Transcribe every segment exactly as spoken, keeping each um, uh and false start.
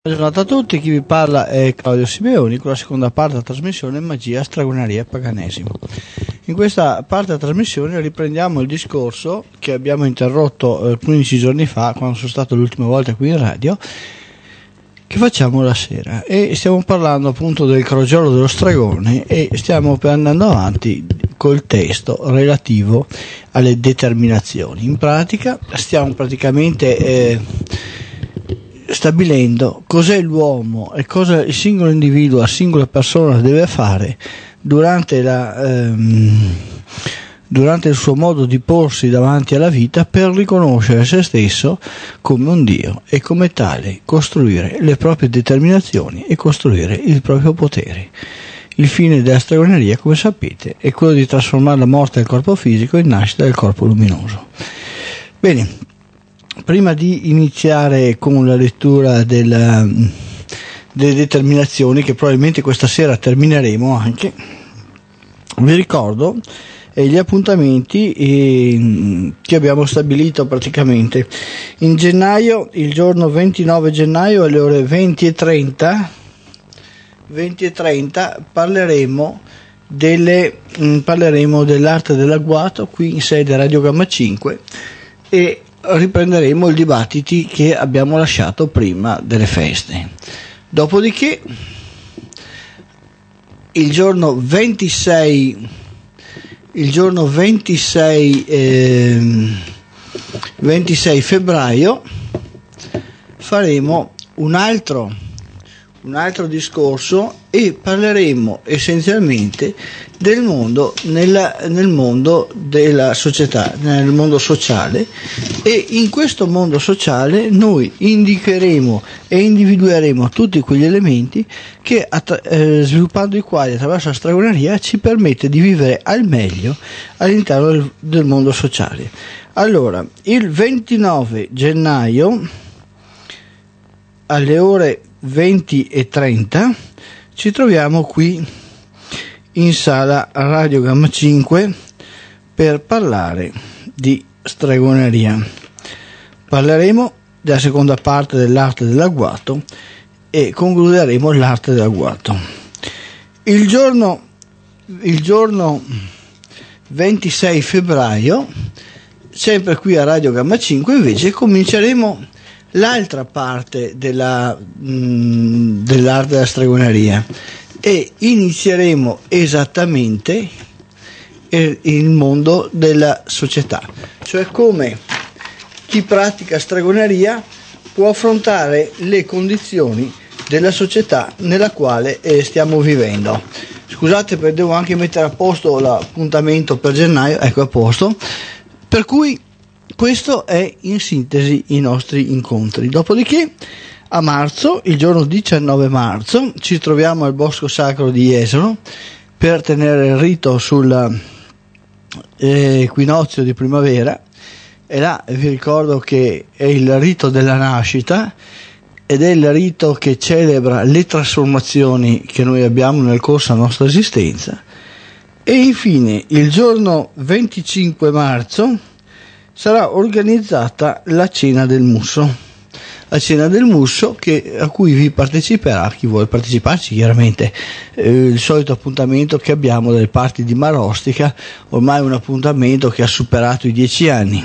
Buona giornata a tutti, chi vi parla è Claudio Simeoni con la seconda parte della trasmissione Magia, Stregoneria e Paganesimo. In questa parte della trasmissione riprendiamo il discorso che abbiamo interrotto eh, quindici giorni fa, quando sono stato l'ultima volta qui in radio, che facciamo la sera, e stiamo parlando appunto del crogiolo dello stregone e stiamo andando avanti col testo relativo alle determinazioni. In pratica stiamo praticamente eh, stabilendo cos'è l'uomo e cosa il singolo individuo, la singola persona deve fare durante, la, ehm, durante il suo modo di porsi davanti alla vita per riconoscere se stesso come un Dio e come tale costruire le proprie determinazioni e costruire il proprio potere. Il fine della stregoneria, come sapete, è quello di trasformare la morte del corpo fisico in nascita del corpo luminoso. Bene, prima di iniziare con la lettura della, delle determinazioni, che probabilmente questa sera termineremo anche, vi ricordo eh, gli appuntamenti eh, che abbiamo stabilito praticamente in gennaio, il giorno ventinove gennaio alle ore venti e trenta parleremo delle mh, parleremo dell'arte dell'agguato qui in sede Radio Gamma cinque e riprenderemo i dibattiti che abbiamo lasciato prima delle feste. Dopodiché il giorno ventisei il giorno ventisei eh, ventisei febbraio faremo un altro un altro discorso e parleremo essenzialmente del mondo nella, nel mondo della società, nel mondo sociale, e in questo mondo sociale noi indicheremo e individueremo tutti quegli elementi che attra- eh, sviluppando i quali attraverso la stregoneria ci permette di vivere al meglio all'interno del, del mondo sociale. Allora, il ventinove gennaio alle ore venti e trenta ci troviamo qui in sala Radio Gamma cinque per parlare di stregoneria. Parleremo della seconda parte dell'arte dell'agguato e concluderemo l'arte dell'agguato. Il giorno il giorno ventisei febbraio, sempre qui a Radio Gamma cinque, invece cominceremo l'altra parte della, mh, dell'arte della stregoneria e inizieremo esattamente il, il mondo della società, cioè come chi pratica stregoneria può affrontare le condizioni della società nella quale eh, stiamo vivendo. Scusate, perché devo anche mettere a posto l'appuntamento per gennaio, ecco a posto, per cui questo è in sintesi i nostri incontri. Dopodiché a marzo, il giorno diciannove marzo, ci troviamo al Bosco Sacro di Jesolo per tenere il rito sull'equinozio di primavera, e là vi ricordo che è il rito della nascita ed è il rito che celebra le trasformazioni che noi abbiamo nel corso della nostra esistenza. E infine il giorno venticinque marzo sarà organizzata la cena del musso, la cena del musso che, a cui vi parteciperà chi vuole parteciparci, chiaramente eh, il solito appuntamento che abbiamo dalle parti di Marostica, ormai un appuntamento che ha superato i dieci anni.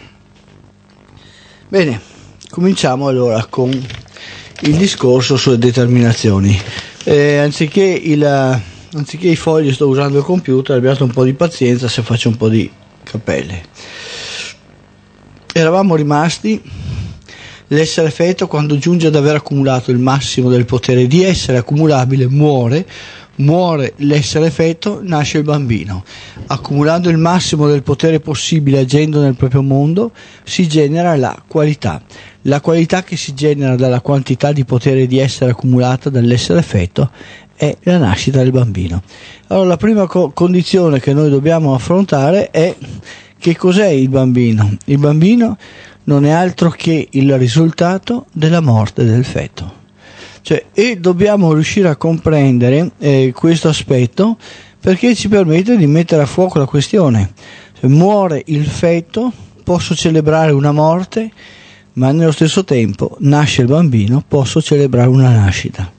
Bene, cominciamo allora con il discorso sulle determinazioni. Eh, anziché, il, anziché i fogli sto usando il computer, abbiate un po' di pazienza se faccio un po' di cappelle. Eravamo rimasti, l'essere feto quando giunge ad aver accumulato il massimo del potere di essere accumulabile muore, muore l'essere feto, nasce il bambino. Accumulando il massimo del potere possibile agendo nel proprio mondo si genera la qualità. La qualità che si genera dalla quantità di potere di essere accumulata dall'essere feto è la nascita del bambino. Allora la prima co- condizione che noi dobbiamo affrontare è: che cos'è il bambino? Il bambino non è altro che il risultato della morte del feto. Cioè, e dobbiamo riuscire a comprendere eh, questo aspetto, perché ci permette di mettere a fuoco la questione. Se muore il feto, posso celebrare una morte ma nello stesso tempo nasce il bambino, posso celebrare una nascita.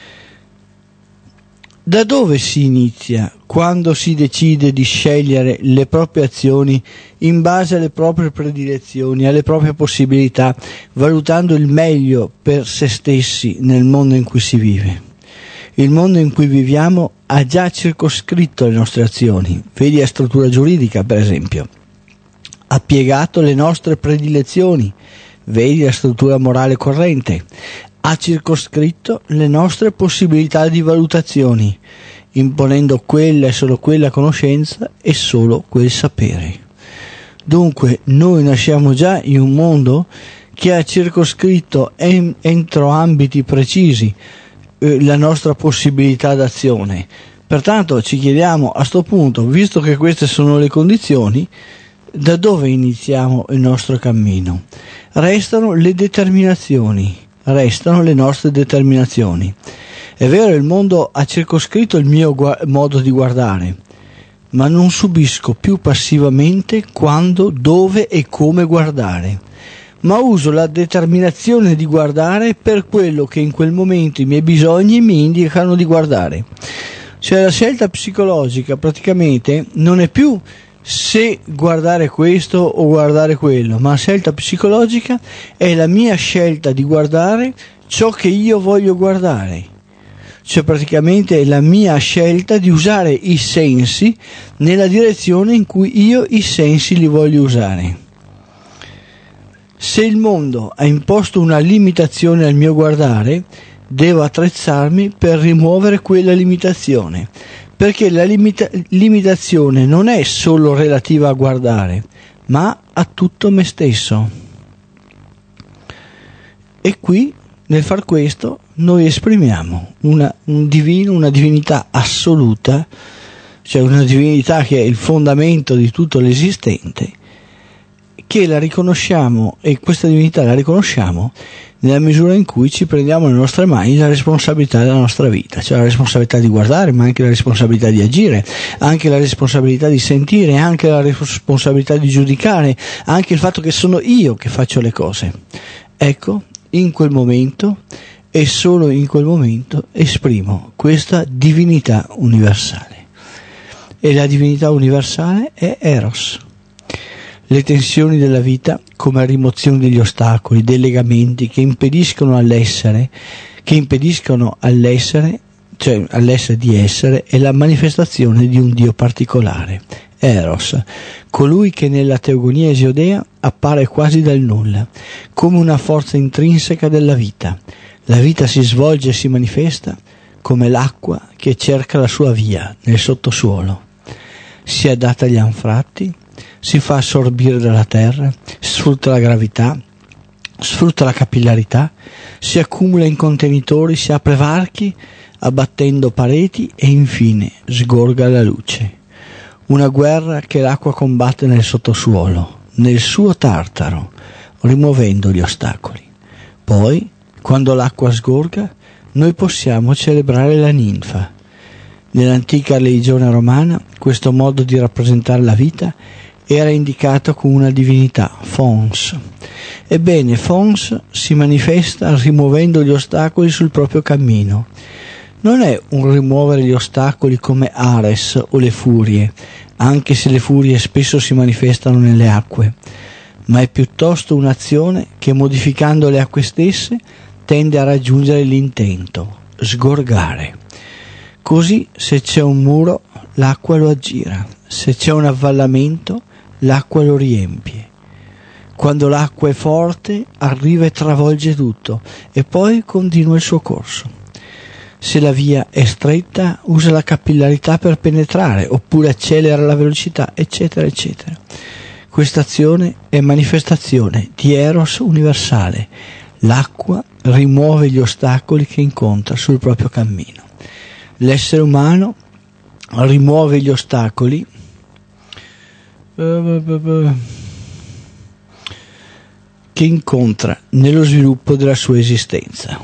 Da dove si inizia quando si decide di scegliere le proprie azioni in base alle proprie predilezioni, alle proprie possibilità, valutando il meglio per se stessi nel mondo in cui si vive? Il mondo in cui viviamo ha già circoscritto le nostre azioni, vedi la struttura giuridica per esempio, ha piegato le nostre predilezioni, vedi la struttura morale corrente, ha circoscritto le nostre possibilità di valutazioni, imponendo quella e solo quella conoscenza e solo quel sapere. Dunque noi nasciamo già in un mondo che ha circoscritto en- entro ambiti precisi eh, la nostra possibilità d'azione. Pertanto ci chiediamo a sto punto, visto che queste sono le condizioni, da dove iniziamo il nostro cammino? Restano le determinazioni, restano le nostre determinazioni. È vero, il mondo ha circoscritto il mio gu- modo di guardare, ma non subisco più passivamente quando, dove e come guardare, ma uso la determinazione di guardare per quello che in quel momento i miei bisogni mi indicano di guardare. Cioè la scelta psicologica praticamente non è più se guardare questo o guardare quello, ma la scelta psicologica è la mia scelta di guardare ciò che io voglio guardare, cioè praticamente la mia scelta di usare i sensi nella direzione in cui io i sensi li voglio usare. Se il mondo ha imposto una limitazione al mio guardare, devo attrezzarmi per rimuovere quella limitazione, perché la limita- limitazione non è solo relativa a guardare, ma a tutto me stesso. E qui, nel far questo, noi esprimiamo una, un divino, una divinità assoluta, cioè una divinità che è il fondamento di tutto l'esistente, che la riconosciamo, e questa divinità la riconosciamo nella misura in cui ci prendiamo nelle nostre mani la responsabilità della nostra vita, cioè la responsabilità di guardare, ma anche la responsabilità di agire, anche la responsabilità di sentire, anche la responsabilità di giudicare, anche il fatto che sono io che faccio le cose. Ecco, in quel momento e solo in quel momento esprimo questa divinità universale. E la divinità universale è Eros. Le tensioni della vita, come rimozione degli ostacoli, dei legamenti che impediscono all'essere, che impediscono all'essere, cioè all'essere di essere, è la manifestazione di un Dio particolare, Eros, colui che nella teogonia esiodea appare quasi dal nulla, come una forza intrinseca della vita. La vita si svolge e si manifesta come l'acqua che cerca la sua via nel sottosuolo. Si adatta agli anfratti, si fa assorbire dalla terra, sfrutta la gravità, sfrutta la capillarità, si accumula in contenitori, si apre varchi, abbattendo pareti e infine sgorga la luce. Una guerra che l'acqua combatte nel sottosuolo, nel suo tartaro, rimuovendo gli ostacoli. Poi, quando l'acqua sgorga, noi possiamo celebrare la ninfa. Nell'antica religione romana, questo modo di rappresentare la vita era indicato con una divinità, Fons. Ebbene, Fons si manifesta rimuovendo gli ostacoli sul proprio cammino. Non è un rimuovere gli ostacoli come Ares o le furie, anche se le furie spesso si manifestano nelle acque, ma è piuttosto un'azione che, modificando le acque stesse, tende a raggiungere l'intento, sgorgare. Così, se c'è un muro, l'acqua lo aggira, se c'è un avvallamento, l'acqua lo riempie. Quando l'acqua è forte, arriva e travolge tutto, e poi continua il suo corso. Se la via è stretta, usa la capillarità per penetrare, oppure accelera la velocità, eccetera, eccetera. Questa azione è manifestazione di Eros universale. L'acqua rimuove gli ostacoli che incontra sul proprio cammino. L'essere umano rimuove gli ostacoli che incontra nello sviluppo della sua esistenza.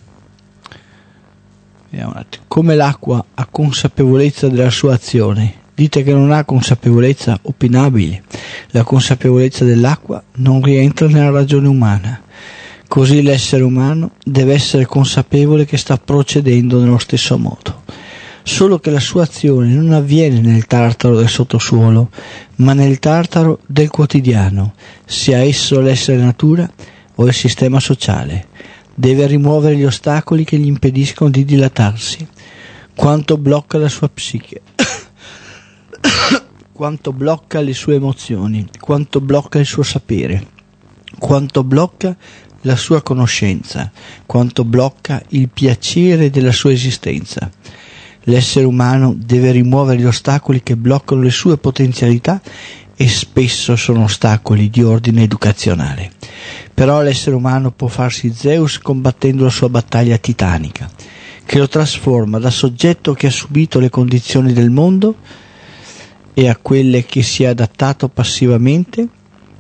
Vediamo un attimo. Come l'acqua ha consapevolezza della sua azione, dite che non ha consapevolezza? Opinabile. La consapevolezza dell'acqua non rientra nella ragione umana. Così l'essere umano deve essere consapevole che sta procedendo nello stesso modo, solo che la sua azione non avviene nel tartaro del sottosuolo, ma nel tartaro del quotidiano, sia esso l'essere natura o il sistema sociale. Deve rimuovere gli ostacoli che gli impediscono di dilatarsi, quanto blocca la sua psiche, quanto blocca le sue emozioni, quanto blocca il suo sapere, quanto blocca la sua conoscenza, quanto blocca il piacere della sua esistenza. L'essere umano deve rimuovere gli ostacoli che bloccano le sue potenzialità e spesso sono ostacoli di ordine educazionale. Però l'essere umano può farsi Zeus combattendo la sua battaglia titanica, che lo trasforma da soggetto che ha subito le condizioni del mondo e a quelle che si è adattato passivamente,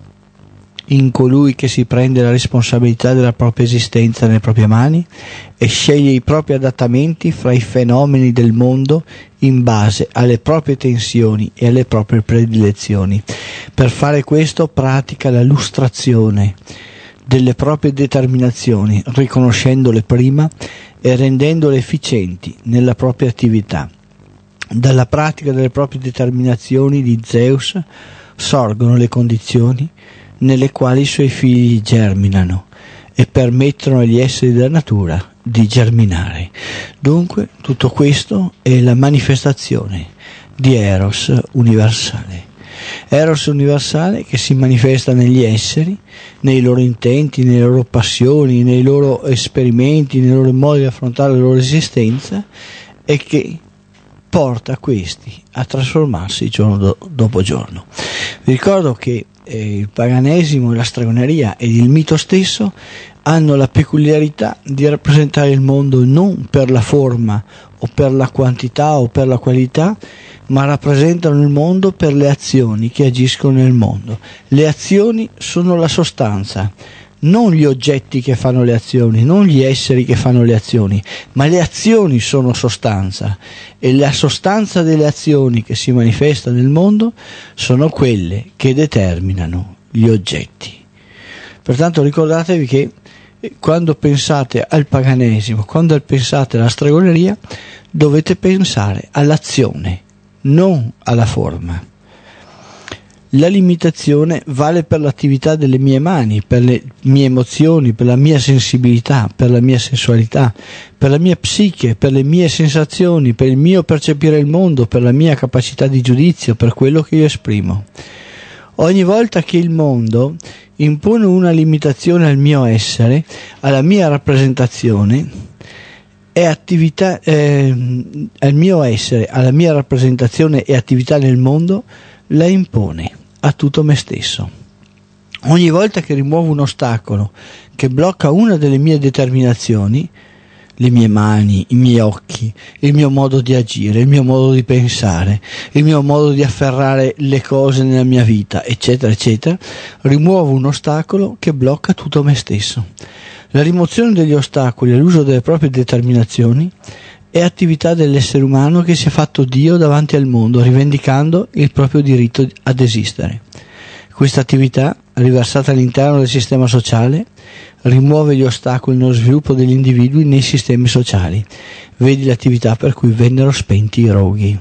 in colui che si prende la responsabilità della propria esistenza nelle proprie mani e sceglie i propri adattamenti fra i fenomeni del mondo in base alle proprie tensioni e alle proprie predilezioni. Per fare questo pratica la lustrazione delle proprie determinazioni, riconoscendole prima e rendendole efficienti nella propria attività. Dalla pratica delle proprie determinazioni di Zeus sorgono le condizioni nelle quali i suoi figli germinano e permettono agli esseri della natura di germinare. Dunque tutto questo è la manifestazione di Eros universale. Eros universale che si manifesta negli esseri, nei loro intenti, nelle loro passioni, nei loro esperimenti, nei loro modi di affrontare la loro esistenza, e che porta questi a trasformarsi giorno do- dopo giorno. Vi ricordo che eh, il paganesimo, la stregoneria ed il mito stesso hanno la peculiarità di rappresentare il mondo non per la forma o per la quantità o per la qualità, ma rappresentano il mondo per le azioni che agiscono nel mondo. Le azioni sono la sostanza, non gli oggetti che fanno le azioni, non gli esseri che fanno le azioni, ma le azioni sono sostanza, e la sostanza delle azioni che si manifesta nel mondo sono quelle che determinano gli oggetti. Pertanto ricordatevi che quando pensate al paganesimo, quando pensate alla stregoneria, dovete pensare all'azione, non alla forma. La limitazione vale per l'attività delle mie mani, per le mie emozioni, per la mia sensibilità, per la mia sensualità, per la mia psiche, per le mie sensazioni, per il mio percepire il mondo, per la mia capacità di giudizio, per quello che io esprimo. Ogni volta che il mondo impone una limitazione al mio essere, alla mia rappresentazione, è attività, eh, al mio essere, alla mia rappresentazione e attività nel mondo, la impone a tutto me stesso. Ogni volta che rimuovo un ostacolo che blocca una delle mie determinazioni, le mie mani, i miei occhi, il mio modo di agire, il mio modo di pensare, il mio modo di afferrare le cose nella mia vita, eccetera, eccetera, rimuovo un ostacolo che blocca tutto me stesso. La rimozione degli ostacoli all'uso delle proprie determinazioni è attività dell'essere umano che si è fatto Dio davanti al mondo, rivendicando il proprio diritto ad esistere. Questa attività, riversata all'interno del sistema sociale, rimuove gli ostacoli nello sviluppo degli individui nei sistemi sociali. Vedi l'attività per cui vennero spenti i roghi.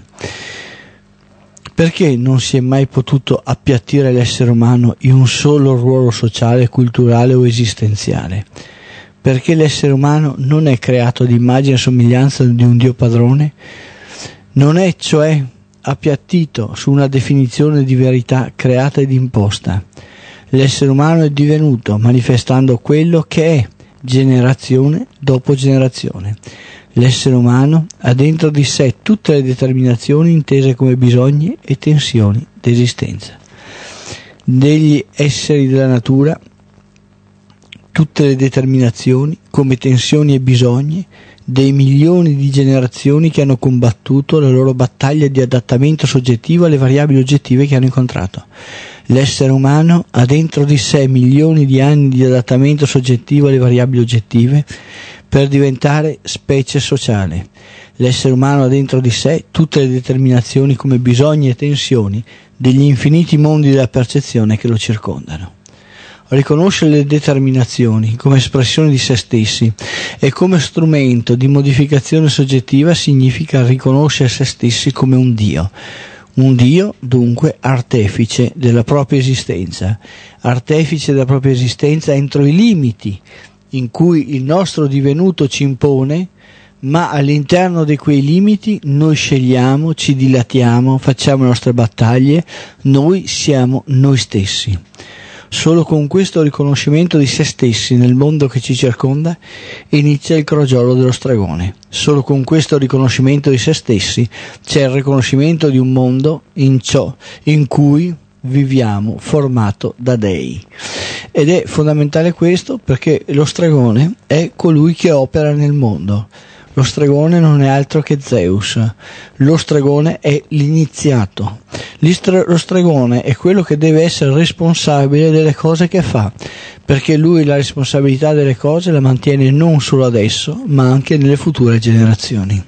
Perché non si è mai potuto appiattire l'essere umano in un solo ruolo sociale, culturale o esistenziale? Perché l'essere umano non è creato ad immagine e somiglianza di un Dio padrone? Non è cioè appiattito su una definizione di verità creata ed imposta. L'essere umano è divenuto manifestando quello che è generazione dopo generazione. L'essere umano ha dentro di sé tutte le determinazioni intese come bisogni e tensioni d'esistenza. Degli esseri della natura, tutte le determinazioni come tensioni e bisogni dei milioni di generazioni che hanno combattuto la loro battaglia di adattamento soggettivo alle variabili oggettive che hanno incontrato. L'essere umano ha dentro di sé milioni di anni di adattamento soggettivo alle variabili oggettive per diventare specie sociale. L'essere umano ha dentro di sé tutte le determinazioni come bisogni e tensioni degli infiniti mondi della percezione che lo circondano. Riconoscere le determinazioni come espressione di se stessi e come strumento di modificazione soggettiva significa riconoscere se stessi come un Dio. Un Dio, dunque, artefice della propria esistenza, artefice della propria esistenza entro i limiti in cui il nostro divenuto ci impone, ma all'interno di quei limiti noi scegliamo, ci dilatiamo, facciamo le nostre battaglie, noi siamo noi stessi. Solo con questo riconoscimento di se stessi nel mondo che ci circonda inizia il crogiolo dello stregone. Solo con questo riconoscimento di se stessi c'è il riconoscimento di un mondo in ciò in cui viviamo formato da dei. Ed è fondamentale questo perché lo stregone è colui che opera nel mondo. Lo stregone non è altro che Zeus. Lo stregone è l'iniziato. Lo stregone è quello che deve essere responsabile delle cose che fa, perché lui la responsabilità delle cose la mantiene non solo adesso, ma anche nelle future generazioni.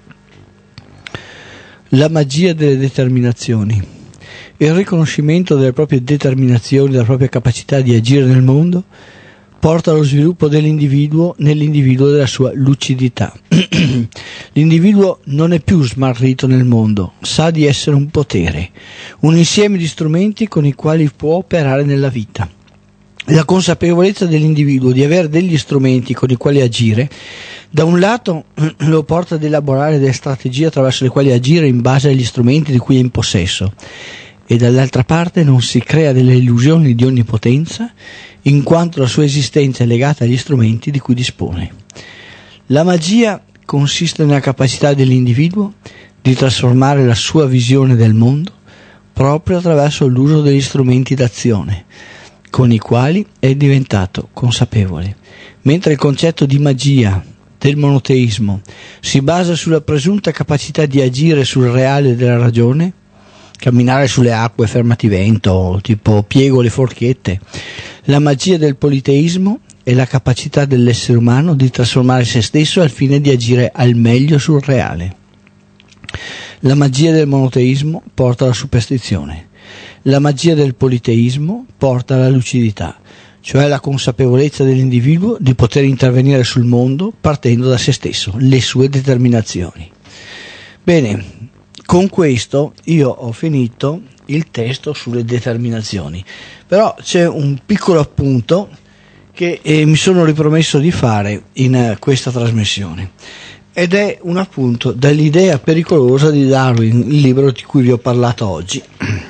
La magia delle determinazioni. Il riconoscimento delle proprie determinazioni, della propria capacità di agire nel mondo, porta allo sviluppo dell'individuo nell'individuo della sua lucidità. L'individuo non è più smarrito nel mondo, sa di essere un potere, un insieme di strumenti con i quali può operare nella vita. La consapevolezza dell'individuo di avere degli strumenti con i quali agire, da un lato lo porta ad elaborare delle strategie attraverso le quali agire in base agli strumenti di cui è in possesso, e dall'altra parte non si crea delle illusioni di onnipotenza, in quanto la sua esistenza è legata agli strumenti di cui dispone. La magia consiste nella capacità dell'individuo di trasformare la sua visione del mondo proprio attraverso l'uso degli strumenti d'azione, con i quali è diventato consapevole. Mentre il concetto di magia del monoteismo si basa sulla presunta capacità di agire sul reale della ragione, camminare sulle acque, fermati vento, tipo piego le forchette. La magia del politeismo è la capacità dell'essere umano di trasformare se stesso al fine di agire al meglio sul reale. La magia del monoteismo porta alla superstizione. La magia del politeismo porta alla lucidità, cioè la consapevolezza dell'individuo di poter intervenire sul mondo partendo da se stesso, le sue determinazioni. Bene, con questo io ho finito il testo sulle determinazioni, però c'è un piccolo appunto che eh, mi sono ripromesso di fare in eh, questa trasmissione, ed è un appunto dall'idea pericolosa di Darwin, il libro di cui vi ho parlato oggi.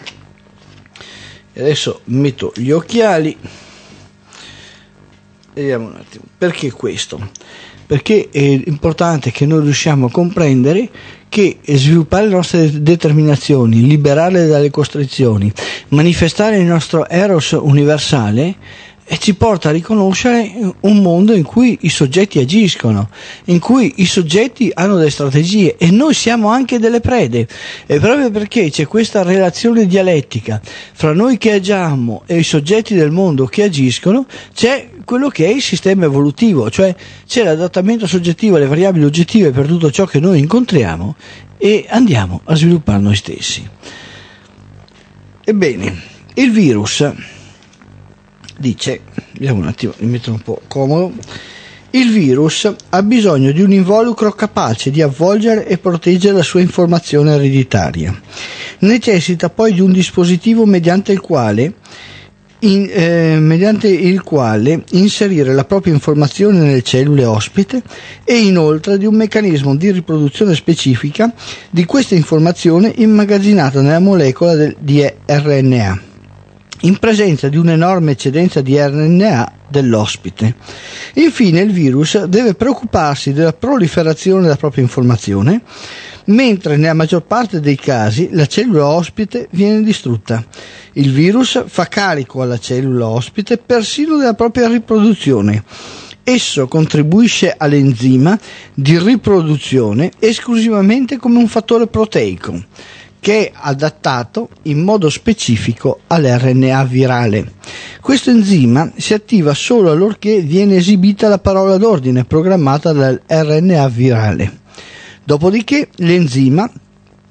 E adesso metto gli occhiali e vediamo un attimo. Perché questo? Perché è importante che noi riusciamo a comprendere che sviluppare le nostre determinazioni, liberarle dalle costrizioni, manifestare il nostro eros universale, e ci porta a riconoscere un mondo in cui i soggetti agiscono, in cui i soggetti hanno delle strategie e noi siamo anche delle prede. E proprio perché c'è questa relazione dialettica fra noi che agiamo e i soggetti del mondo che agiscono, c'è quello che è il sistema evolutivo, cioè c'è l'adattamento soggettivo alle variabili oggettive per tutto ciò che noi incontriamo e andiamo a sviluppare noi stessi. Ebbene, il virus dice, vediamo un attimo, mi metto un po' comodo, il virus ha bisogno di un involucro capace di avvolgere e proteggere la sua informazione ereditaria. Necessita poi di un dispositivo mediante il quale In, eh, mediante il quale inserire la propria informazione nelle cellule ospite e inoltre di un meccanismo di riproduzione specifica di questa informazione immagazzinata nella molecola del, di R N A, in presenza di un'enorme eccedenza di R N A dell'ospite. Infine il virus deve preoccuparsi della proliferazione della propria informazione, mentre nella maggior parte dei casi la cellula ospite viene distrutta. Il virus fa carico alla cellula ospite persino della propria riproduzione. Esso contribuisce all'enzima di riproduzione esclusivamente come un fattore proteico, che è adattato in modo specifico all'R N A virale. Questo enzima si attiva solo allorché viene esibita la parola d'ordine programmata dall'R N A virale. Dopodiché l'enzima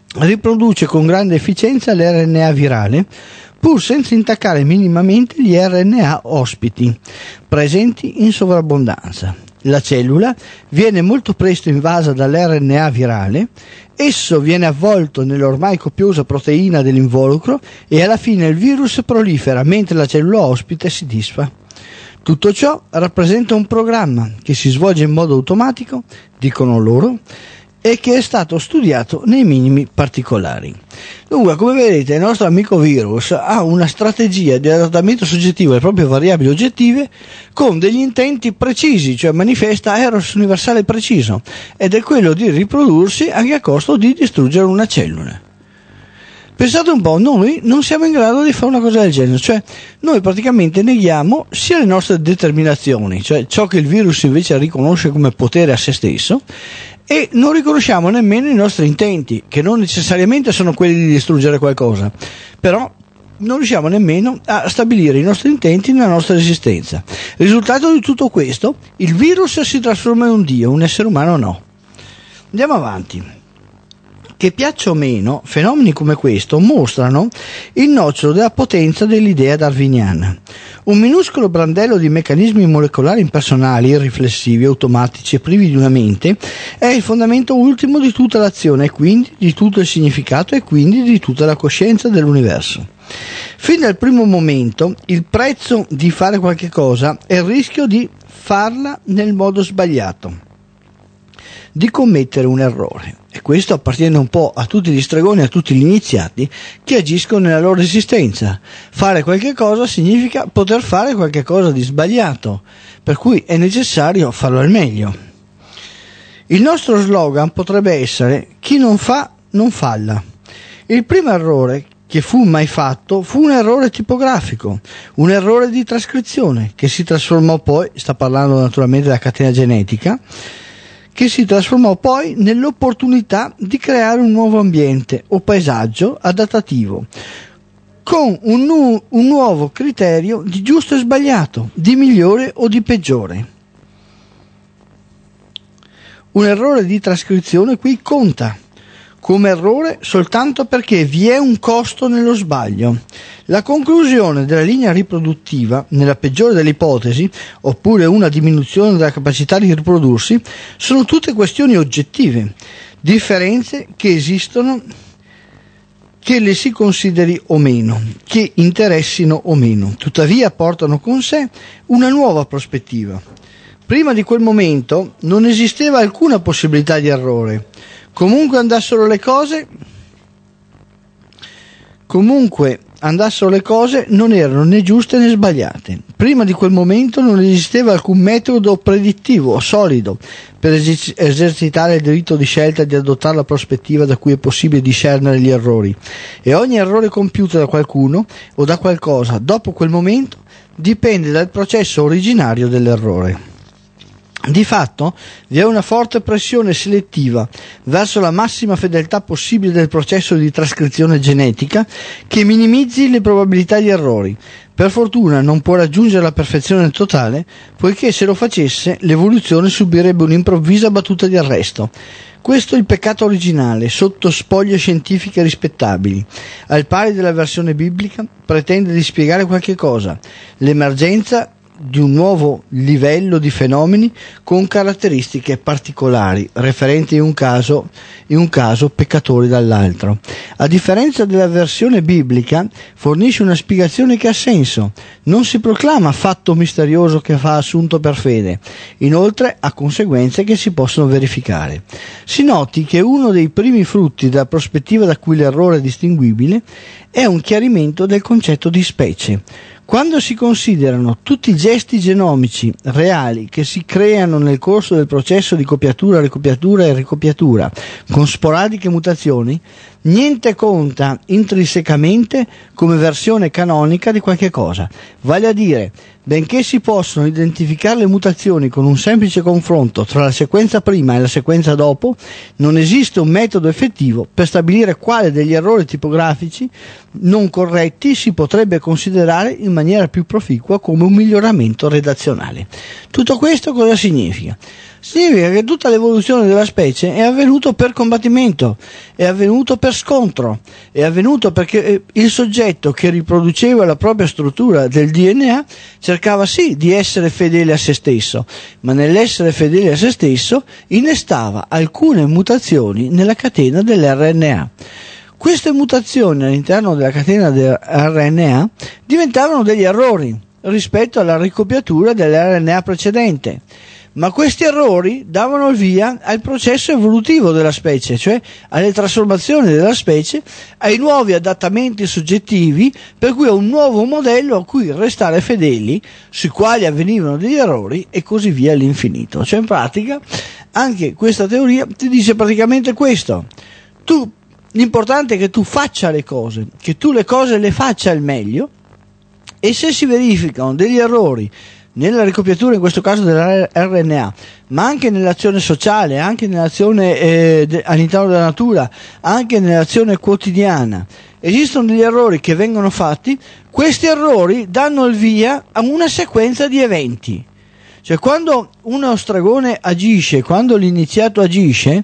riproduce con grande efficienza l'R N A virale, pur senza intaccare minimamente gli R N A ospiti, presenti in sovrabbondanza. La cellula viene molto presto invasa dall'R N A virale, esso viene avvolto nell'ormai copiosa proteina dell'involucro e alla fine il virus prolifera mentre la cellula ospite si disfa. Tutto ciò rappresenta un programma che si svolge in modo automatico, dicono loro, e che è stato studiato nei minimi particolari. Dunque, come vedete, il nostro amico virus ha una strategia di adattamento soggettivo alle proprie variabili oggettive con degli intenti precisi, cioè manifesta eros universale preciso, ed è quello di riprodursi anche a costo di distruggere una cellula. Pensate un po', noi non siamo in grado di fare una cosa del genere, cioè noi praticamente neghiamo sia le nostre determinazioni, cioè ciò che il virus invece riconosce come potere a se stesso, e non riconosciamo nemmeno i nostri intenti, che non necessariamente sono quelli di distruggere qualcosa, però non riusciamo nemmeno a stabilire i nostri intenti nella nostra esistenza. Risultato di tutto questo, il virus si trasforma in un dio, un essere umano no. Andiamo avanti. Che piaccia o meno, fenomeni come questo mostrano il nocciolo della potenza dell'idea darwiniana. Un minuscolo brandello di meccanismi molecolari impersonali, irriflessivi, automatici e privi di una mente è il fondamento ultimo di tutta l'azione e quindi di tutto il significato e quindi di tutta la coscienza dell'universo. Fin dal primo momento il prezzo di fare qualche cosa è il rischio di farla nel modo sbagliato, di commettere un errore, e questo appartiene un po' a tutti gli stregoni, a tutti gli iniziati che agiscono nella loro esistenza. Fare qualche cosa significa poter fare qualche cosa di sbagliato, per cui è necessario farlo al meglio. Il nostro slogan potrebbe essere: chi non fa non falla. Il primo errore che fu mai fatto fu un errore tipografico, un errore di trascrizione che si trasformò poi, sta parlando naturalmente della catena genetica, che si trasformò poi nell'opportunità di creare un nuovo ambiente o paesaggio adattativo, con un, nu- un nuovo criterio di giusto e sbagliato, di migliore o di peggiore. Un errore di trascrizione qui conta come errore soltanto perché vi è un costo nello sbaglio. La conclusione della linea riproduttiva, nella peggiore delle ipotesi, oppure una diminuzione della capacità di riprodursi, sono tutte questioni oggettive, differenze che esistono, che le si consideri o meno, che interessino o meno, tuttavia portano con sé una nuova prospettiva. Prima di quel momento non esisteva alcuna possibilità di errore. Comunque andassero le cose, comunque andassero le cose non erano né giuste né sbagliate. Prima di quel momento non esisteva alcun metodo predittivo o solido per eser- esercitare il diritto di scelta di adottare la prospettiva da cui è possibile discernere gli errori, e ogni errore compiuto da qualcuno o da qualcosa dopo quel momento dipende dal processo originario dell'errore. Di fatto vi è una forte pressione selettiva verso la massima fedeltà possibile del processo di trascrizione genetica che minimizzi le probabilità di errori. Per fortuna non può raggiungere la perfezione totale, poiché se lo facesse l'evoluzione subirebbe un'improvvisa battuta di arresto. Questo è il peccato originale, sotto spoglie scientifiche rispettabili. Al pari della versione biblica, pretende di spiegare qualche cosa, l'emergenza di un nuovo livello di fenomeni con caratteristiche particolari, referenti in un caso, in un caso peccatori dall'altro. A differenza della versione biblica, fornisce una spiegazione che ha senso, non si proclama fatto misterioso che fa assunto per fede, inoltre ha conseguenze che si possono verificare. Si noti che uno dei primi frutti della prospettiva da cui l'errore è distinguibile è un chiarimento del concetto di specie. Quando si considerano tutti i gesti genomici reali che si creano nel corso del processo di copiatura, ricopiatura e ricopiatura con sporadiche mutazioni, niente conta intrinsecamente come versione canonica di qualche cosa. Vale a dire, benché si possono identificare le mutazioni con un semplice confronto tra la sequenza prima e la sequenza dopo, non esiste un metodo effettivo per stabilire quale degli errori tipografici non corretti si potrebbe considerare in maniera più proficua come un miglioramento redazionale. Tutto questo cosa significa? significa che tutta l'evoluzione della specie è avvenuto per combattimento, è avvenuto per scontro, è avvenuto perché il soggetto che riproduceva la propria struttura del D N A cercava sì di essere fedele a se stesso, ma nell'essere fedele a se stesso innestava alcune mutazioni nella catena dell'R N A. Queste mutazioni all'interno della catena dell'R N A diventavano degli errori rispetto alla ricopiatura dell'R N A precedente, ma questi errori davano il via al processo evolutivo della specie, cioè alle trasformazioni della specie, ai nuovi adattamenti soggettivi, per cui a un nuovo modello a cui restare fedeli, sui quali avvenivano degli errori e così via all'infinito. Cioè in pratica anche questa teoria ti dice praticamente questo: tu, l'importante è che tu faccia le cose, che tu le cose le faccia al meglio, e se si verificano degli errori nella ricopiatura, in questo caso dell'R N A, ma anche nell'azione sociale, anche nell'azione eh, de, all'interno della natura, anche nell'azione quotidiana, esistono degli errori che vengono fatti, questi errori danno il via a una sequenza di eventi. Cioè quando uno stregone agisce, quando l'iniziato agisce,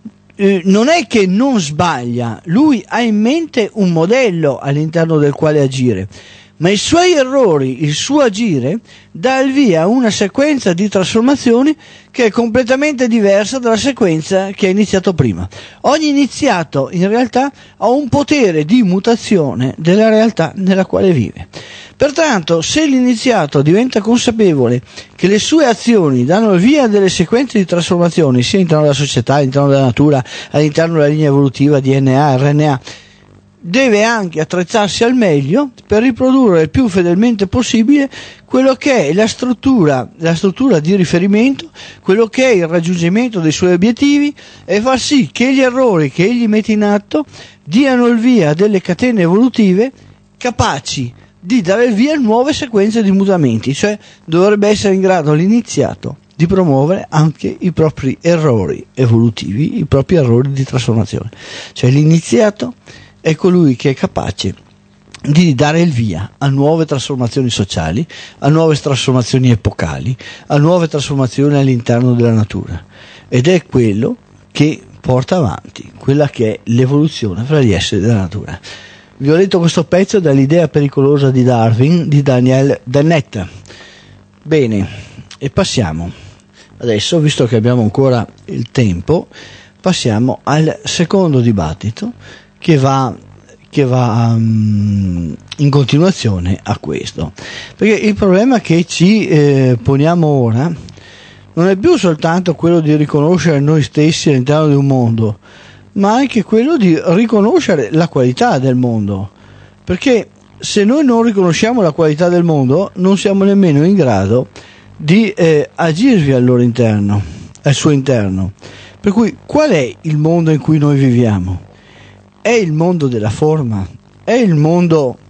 eh, non è che non sbaglia, lui ha in mente un modello all'interno del quale agire, ma i suoi errori, il suo agire, dà il via a una sequenza di trasformazioni che è completamente diversa dalla sequenza che ha iniziato prima. Ogni iniziato in realtà ha un potere di mutazione della realtà nella quale vive. Pertanto, se l'iniziato diventa consapevole che le sue azioni danno il via a delle sequenze di trasformazioni, sia all'interno della società, all'interno della natura, all'interno della linea evolutiva D N A, R N A, deve anche attrezzarsi al meglio per riprodurre il più fedelmente possibile quello che è la struttura, la struttura di riferimento, quello che è il raggiungimento dei suoi obiettivi, e far sì che gli errori che egli mette in atto diano il via a delle catene evolutive capaci di dare il via a nuove sequenze di mutamenti. Cioè dovrebbe essere in grado l'iniziato di promuovere anche i propri errori evolutivi, i propri errori di trasformazione. Cioè l'iniziato è colui che è capace di dare il via a nuove trasformazioni sociali, a nuove trasformazioni epocali, a nuove trasformazioni all'interno della natura, ed è quello che porta avanti quella che è l'evoluzione fra gli esseri della natura. Vi ho letto questo pezzo dall'idea pericolosa di Darwin di Daniel Dennett. Bene, e passiamo adesso, visto che abbiamo ancora il tempo, passiamo al secondo dibattito che va, che va um, in continuazione a questo, perché il problema che ci eh, poniamo ora non è più soltanto quello di riconoscere noi stessi all'interno di un mondo, ma anche quello di riconoscere la qualità del mondo, perché se noi non riconosciamo la qualità del mondo non siamo nemmeno in grado di eh, agirvi al loro interno, al suo interno. Per cui qual è il mondo in cui noi viviamo? È il mondo della forma? È il mondo